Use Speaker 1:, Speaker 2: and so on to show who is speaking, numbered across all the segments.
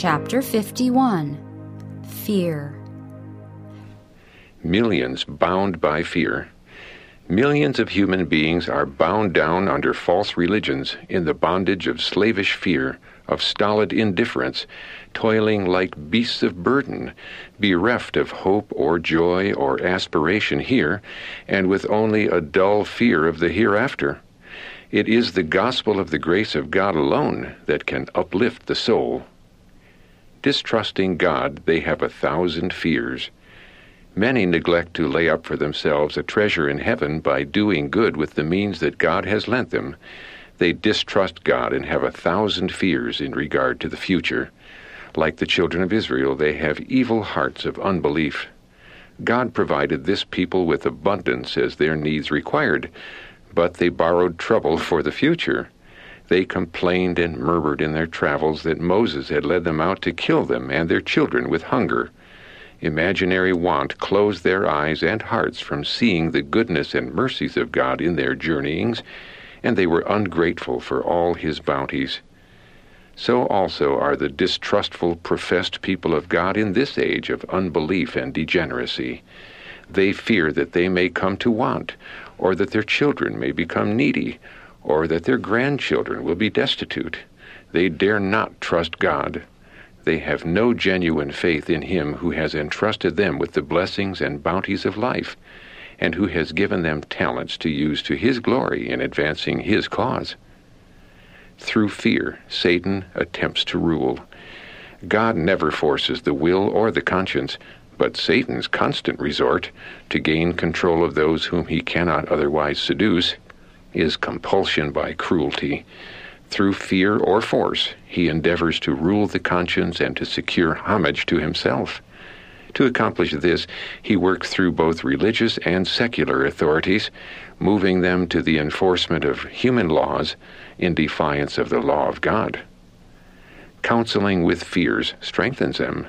Speaker 1: Chapter 51. Fear.
Speaker 2: Millions bound by fear. Millions of human beings are bound down under false religions in the bondage of slavish fear, of stolid indifference, toiling like beasts of burden, bereft of hope or joy or aspiration here, and with only a dull fear of the hereafter. It is the gospel of the grace of God alone that can uplift the soul. Distrusting God, they have 1,000 fears. Many neglect to lay up for themselves a treasure in heaven by doing good with the means that God has lent them. They distrust God and have 1,000 fears in regard to the future. Like the children of Israel, they have evil hearts of unbelief. God provided this people with abundance as their needs required, but they borrowed trouble for the future. They complained and murmured in their travels that Moses had led them out to kill them and their children with hunger. Imaginary want closed their eyes and hearts from seeing the goodness and mercies of God in their journeyings, and they were ungrateful for all his bounties. So also are the distrustful, professed people of God in this age of unbelief and degeneracy. They fear that they may come to want, or that their children may become needy, or that their grandchildren will be destitute. They dare not trust God. They have no genuine faith in him who has entrusted them with the blessings and bounties of life, and who has given them talents to use to his glory in advancing his cause. Through fear, Satan attempts to rule. God never forces the will or the conscience, but Satan's constant resort to gain control of those whom he cannot otherwise seduce is compulsion by cruelty. Through fear or force, he endeavors to rule the conscience and to secure homage to himself. To accomplish this, he works through both religious and secular authorities, moving them to the enforcement of human laws in defiance of the law of God. Counseling with fears strengthens them.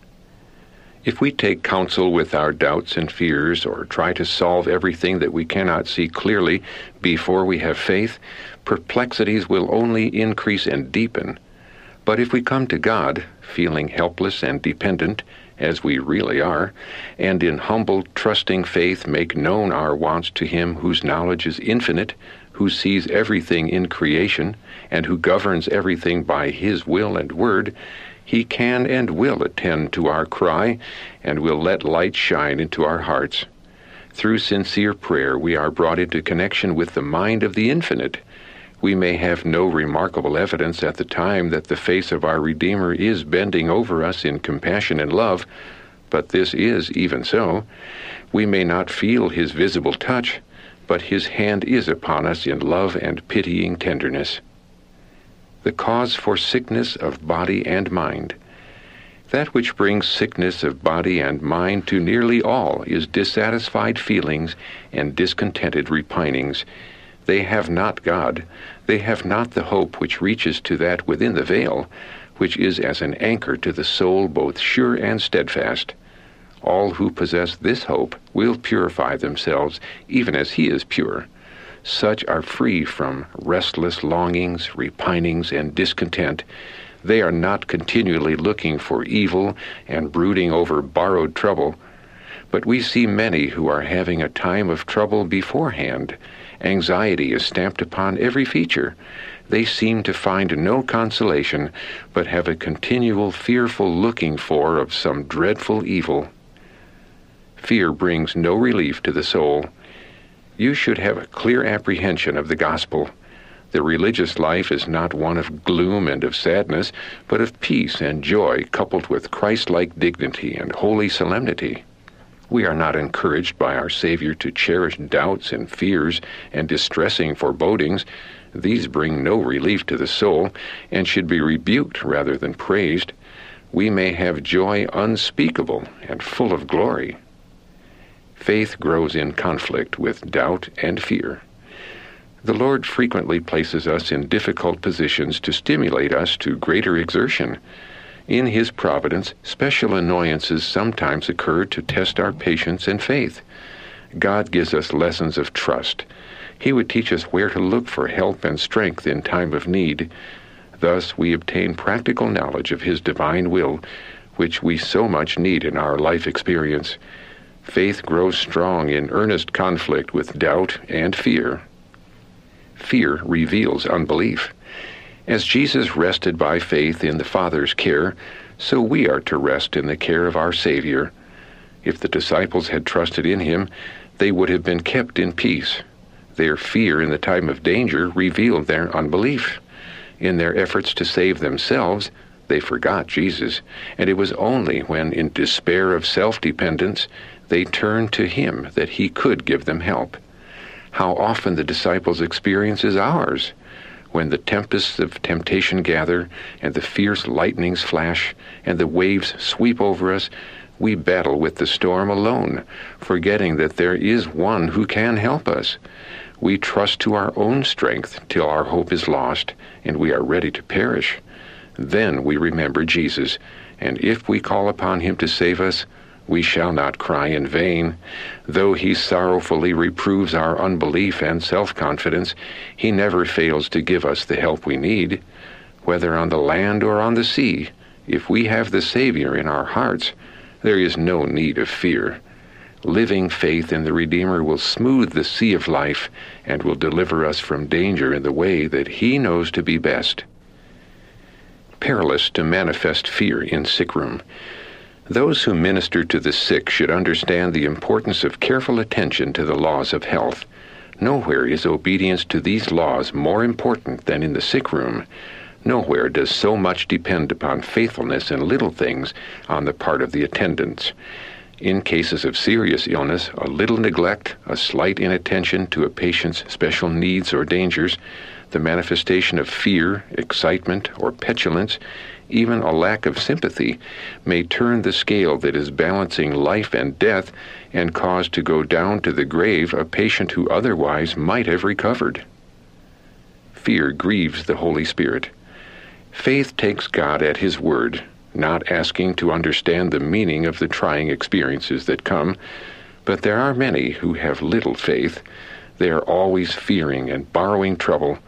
Speaker 2: If we take counsel with our doubts and fears, or try to solve everything that we cannot see clearly before we have faith, perplexities will only increase and deepen. But if we come to God, feeling helpless and dependent, as we really are, and in humble, trusting faith make known our wants to him whose knowledge is infinite, who sees everything in creation, and who governs everything by his will and word, he can and will attend to our cry, and will let light shine into our hearts. Through sincere prayer we are brought into connection with the mind of the infinite. We may have no remarkable evidence at the time that the face of our Redeemer is bending over us in compassion and love, but this is even so. We may not feel his visible touch, but his hand is upon us in love and pitying tenderness. The cause for sickness of body and mind. That which brings sickness of body and mind to nearly all is dissatisfied feelings and discontented repinings. They have not God. They have not the hope which reaches to that within the veil, which is as an anchor to the soul both sure and steadfast. All who possess this hope will purify themselves, even as he is pure. Such are free from restless longings, repinings, and discontent. They are not continually looking for evil and brooding over borrowed trouble. But we see many who are having a time of trouble beforehand. Anxiety is stamped upon every feature. They seem to find no consolation, but have a continual fearful looking for of some dreadful evil. Fear brings no relief to the soul. You should have a clear apprehension of the gospel. The religious life is not one of gloom and of sadness, but of peace and joy coupled with Christ-like dignity and holy solemnity. We are not encouraged by our Savior to cherish doubts and fears and distressing forebodings. These bring no relief to the soul and should be rebuked rather than praised. We may have joy unspeakable and full of glory. Faith grows in conflict with doubt and fear. The Lord frequently places us in difficult positions to stimulate us to greater exertion. In his providence, special annoyances sometimes occur to test our patience and faith. God gives us lessons of trust. He would teach us where to look for help and strength in time of need. Thus we obtain practical knowledge of His divine will, which we so much need in our life experience. Faith grows strong in earnest conflict with doubt and fear. Fear reveals unbelief. As Jesus rested by faith in the Father's care, so we are to rest in the care of our Savior. If the disciples had trusted in Him, they would have been kept in peace. Their fear in the time of danger revealed their unbelief. In their efforts to save themselves, they forgot Jesus, and it was only when, in despair of self-dependence, they turned to Him that He could give them help. How often the disciples' experience is ours. When the tempests of temptation gather, and the fierce lightnings flash, and the waves sweep over us, we battle with the storm alone, forgetting that there is One who can help us. We trust to our own strength till our hope is lost, and we are ready to perish. Then we remember Jesus, and if we call upon Him to save us, we shall not cry in vain. Though He sorrowfully reproves our unbelief and self-confidence, He never fails to give us the help we need. Whether on the land or on the sea, if we have the Savior in our hearts, there is no need of fear. Living faith in the Redeemer will smooth the sea of life and will deliver us from danger in the way that He knows to be best. Perilous to manifest fear in sick room. Those who minister to the sick should understand the importance of careful attention to the laws of health. Nowhere is obedience to these laws more important than in the sick room. Nowhere does so much depend upon faithfulness in little things on the part of the attendants. In cases of serious illness, a little neglect, a slight inattention to a patient's special needs or dangers, the manifestation of fear, excitement, or petulance, even a lack of sympathy, may turn the scale that is balancing life and death and cause to go down to the grave a patient who otherwise might have recovered. Fear grieves the Holy Spirit. Faith takes God at His word, not asking to understand the meaning of the trying experiences that come, but there are many who have little faith. They are always fearing and borrowing trouble.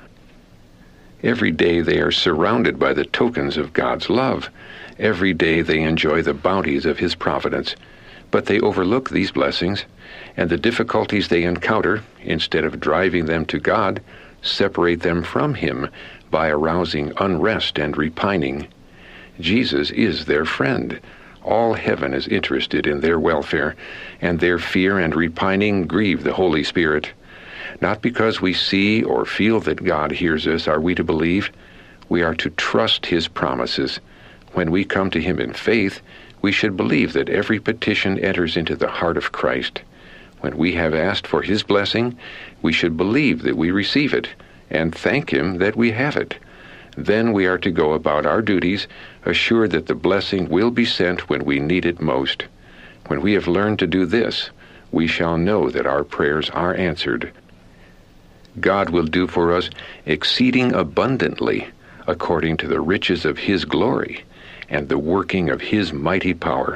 Speaker 2: Every day they are surrounded by the tokens of God's love. Every day they enjoy the bounties of His providence. But they overlook these blessings, and the difficulties they encounter, instead of driving them to God, separate them from Him by arousing unrest and repining. Jesus is their friend. All heaven is interested in their welfare, and their fear and repining grieve the Holy Spirit. Not because we see or feel that God hears us are we to believe. We are to trust His promises. When we come to Him in faith, we should believe that every petition enters into the heart of Christ. When we have asked for His blessing, we should believe that we receive it, and thank Him that we have it. Then we are to go about our duties, assured that the blessing will be sent when we need it most. When we have learned to do this, we shall know that our prayers are answered. God will do for us exceeding abundantly, according to the riches of His glory and the working of His mighty power.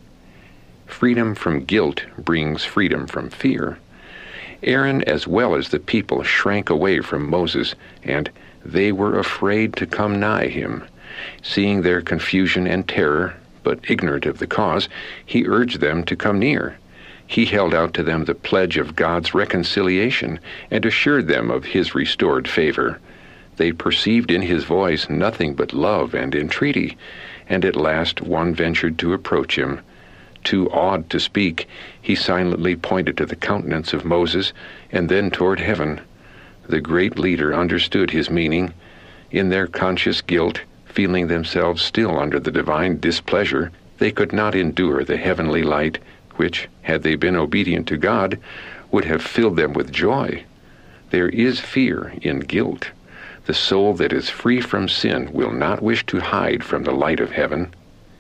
Speaker 2: Freedom from guilt brings freedom from fear. Aaron, as well as the people, shrank away from Moses, and they were afraid to come nigh him. Seeing their confusion and terror, but ignorant of the cause, he urged them to come near. He held out to them the pledge of God's reconciliation and assured them of His restored favor. They perceived in His voice nothing but love and entreaty, and at last one ventured to approach Him. Too awed to speak, he silently pointed to the countenance of Moses and then toward heaven. The great leader understood his meaning. In their conscious guilt, feeling themselves still under the divine displeasure, they could not endure the heavenly light, which, had they been obedient to God, would have filled them with joy. There is fear in guilt. The soul that is free from sin will not wish to hide from the light of heaven.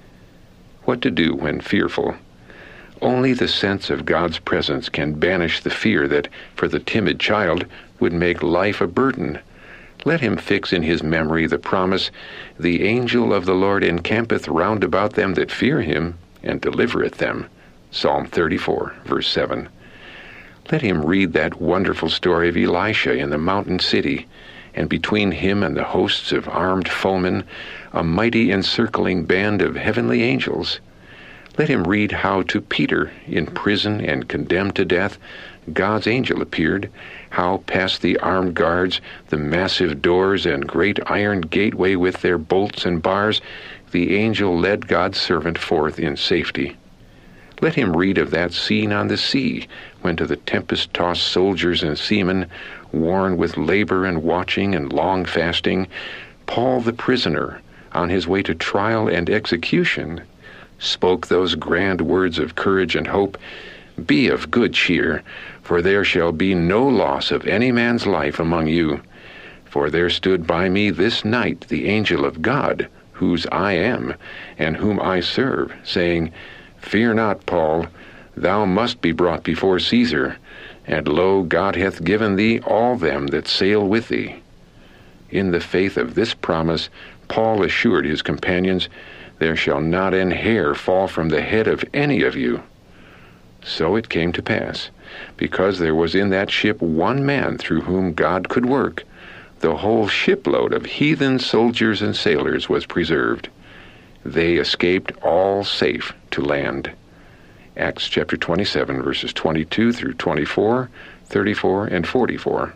Speaker 2: What to do when fearful? Only the sense of God's presence can banish the fear that, for the timid child, would make life a burden. Let him fix in his memory the promise, "The angel of the Lord encampeth round about them that fear Him, and delivereth them." Psalm 34, verse 7. Let him read that wonderful story of Elisha in the mountain city, and between him and the hosts of armed foemen, a mighty encircling band of heavenly angels. Let him read how to Peter, in prison and condemned to death, God's angel appeared, how past the armed guards, the massive doors and great iron gateway with their bolts and bars, the angel led God's servant forth in safety. Let him read of that scene on the sea, when to the tempest-tossed soldiers and seamen, worn with labor and watching and long fasting, Paul the prisoner, on his way to trial and execution, spoke those grand words of courage and hope, "Be of good cheer, for there shall be no loss of any man's life among you. For there stood by me this night the angel of God, whose I am, and whom I serve, saying, Fear not, Paul, thou must be brought before Caesar, and lo, God hath given thee all them that sail with thee." In the faith of this promise, Paul assured his companions, "There shall not an hair fall from the head of any of you." So it came to pass, because there was in that ship one man through whom God could work, the whole shipload of heathen soldiers and sailors was preserved. They escaped all safe to land. Acts chapter 27, verses 22 through 24, 34, and 44.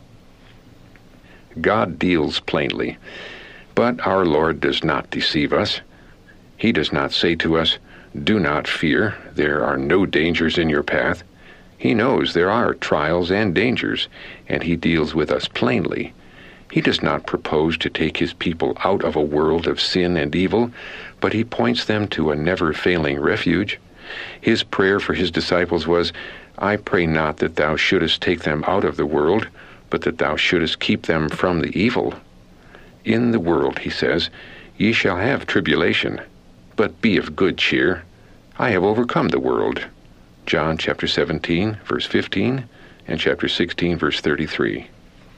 Speaker 2: God deals plainly, but our Lord does not deceive us. He does not say to us, "Do not fear, there are no dangers in your path." He knows there are trials and dangers, and he deals with us plainly. He does not propose to take his people out of a world of sin and evil, but he points them to a never-failing refuge. His prayer for his disciples was, "I pray not that thou shouldest take them out of the world, but that thou shouldest keep them from the evil. In the world," he says, "ye shall have tribulation, but be of good cheer. I have overcome the world." John chapter 17, verse 15, and chapter 16, verse 33.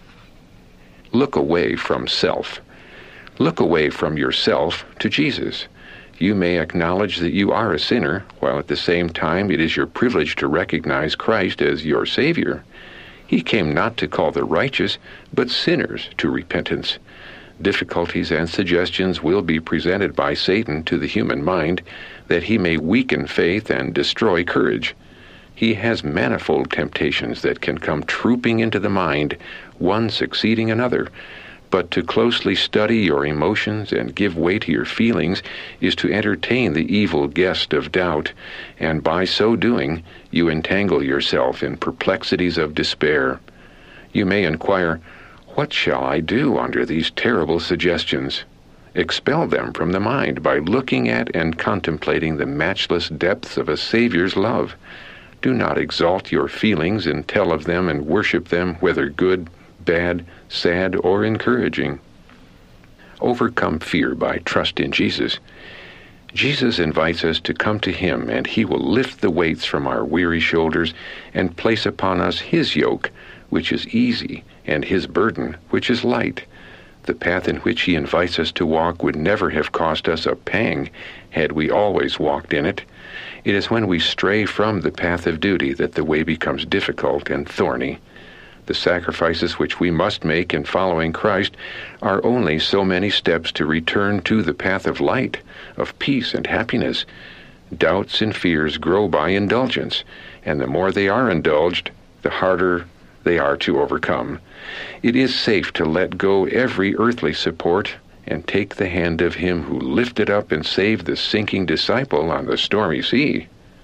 Speaker 2: Look away from self. Look away from yourself to Jesus. You may acknowledge that you are a sinner, while at the same time it is your privilege to recognize Christ as your Savior. He came not to call the righteous, but sinners to repentance. Difficulties and suggestions will be presented by Satan to the human mind, that he may weaken faith and destroy courage. He has manifold temptations that can come trooping into the mind, one succeeding another. But to closely study your emotions and give way to your feelings is to entertain the evil guest of doubt, and by so doing, you entangle yourself in perplexities of despair. You may inquire, "What shall I do under these terrible suggestions?" Expel them from the mind by looking at and contemplating the matchless depths of a Savior's love. Do not exalt your feelings and tell of them and worship them, whether good, bad, sad, or encouraging. Overcome fear by trust in Jesus. Jesus invites us to come to him, and he will lift the weights from our weary shoulders and place upon us his yoke, which is easy, and his burden, which is light. The path in which he invites us to walk would never have cost us a pang had we always walked in it. It is when we stray from the path of duty that the way becomes difficult and thorny. The sacrifices which we must make in following Christ are only so many steps to return to the path of light, of peace and happiness. Doubts and fears grow by indulgence, and the more they are indulged, the harder they are to overcome. It is safe to let go every earthly support and take the hand of him who lifted up and saved the sinking disciple on the stormy sea.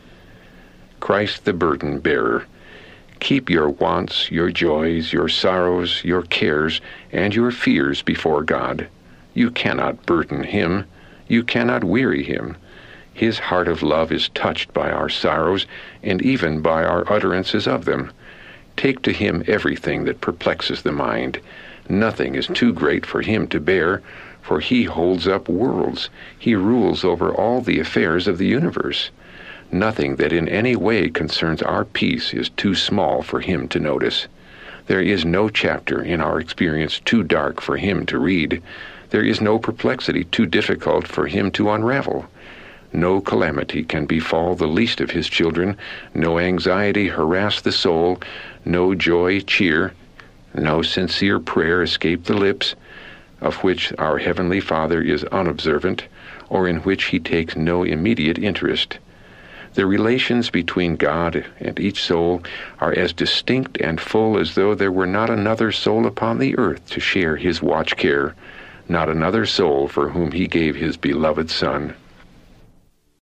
Speaker 2: Christ the burden bearer. Keep your wants, your joys, your sorrows, your cares, and your fears before God. You cannot burden him. You cannot weary him. His heart of love is touched by our sorrows, and even by our utterances of them. Take to him everything that perplexes the mind. Nothing is too great for him to bear, for he holds up worlds. He rules over all the affairs of the universe. Nothing that in any way concerns our peace is too small for him to notice. There is no chapter in our experience too dark for him to read. There is no perplexity too difficult for him to unravel. No calamity can befall the least of his children, no anxiety harass the soul, no joy cheer No sincere prayer escaped the lips, of which our Heavenly Father is unobservant, or in which he takes no immediate interest. The relations between God and each soul are as distinct and full as though there were not another soul upon the earth to share his watch care, not another soul for whom he gave his beloved Son.